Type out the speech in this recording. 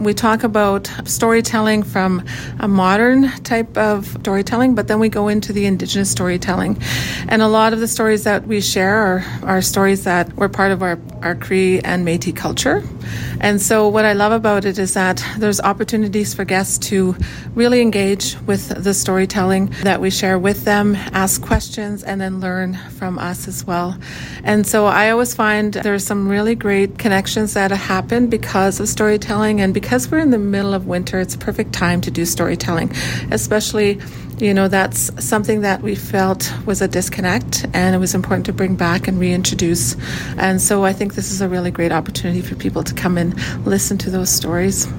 We talk about storytelling from a modern type of storytelling, but then we go into the Indigenous storytelling. And a lot of the stories that we share are stories that were part of our Cree and Métis culture. And so what I love about it is that there's opportunities for guests to really engage with the storytelling that we share with them, ask questions, and then learn from us as well. And so I always find there's some really great connections that happen because of storytelling, and because we're in the middle of winter, it's a perfect time to do storytelling, especially, that's something that we felt was a disconnect, and it was important to bring back and reintroduce. And so I think this is a really great opportunity for people to come and listen to those stories.